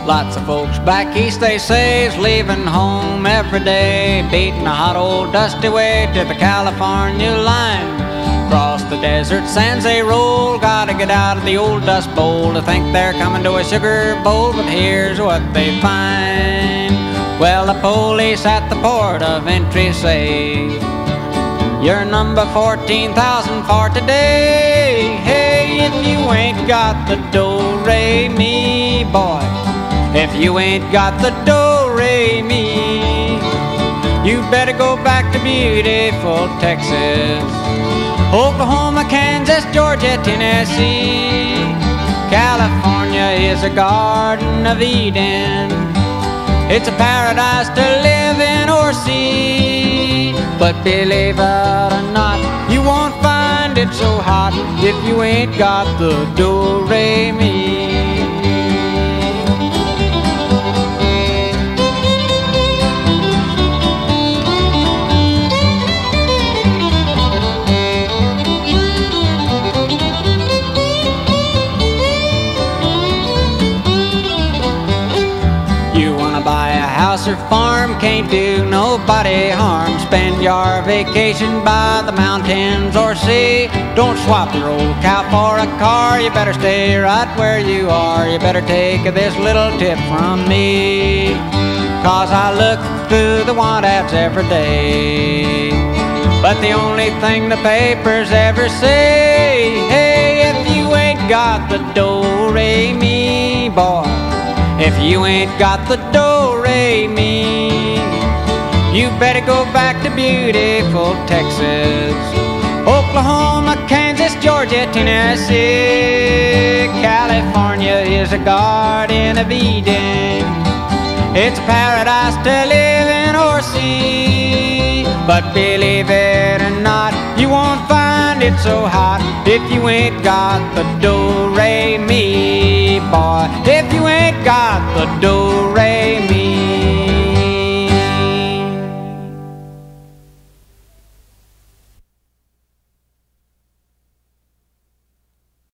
Lots of folks back east, they say, is leaving home every day, beating a hot old dusty way to the California line. Across the desert sands they roll, gotta get out of the old dust bowl to think they're coming to a sugar bowl, but here's what they find. Well, the police at the port of entry say, you're number 14,000 for today. Hey, if you ain't got the do-re-mi, boy, if you ain't got the do-re-mi, you better go back to beautiful Texas, Oklahoma, Kansas, Georgia, Tennessee. California is a garden of Eden. It's a paradise to live in or see. But believe it or not, you won't find it so hot if you ain't got the do-re-mi. House or farm, can't do nobody harm. Spend your vacation by the mountains or sea. Don't swap your old cow for a car. You better stay right where you are. You better take this little tip from me, 'cause I look through the want ads every day, but the only thing the papers ever say, hey, if you ain't got the do-re-mi, boy, if you ain't got the do-re-mi, you better go back to beautiful Texas, Oklahoma, Kansas, Georgia, Tennessee. California is a garden of Eden. It's a paradise to live in or see. But believe it or not, you won't find it so hot if you ain't got the do-re-mi, boy. If you ain't got the do-re-mi.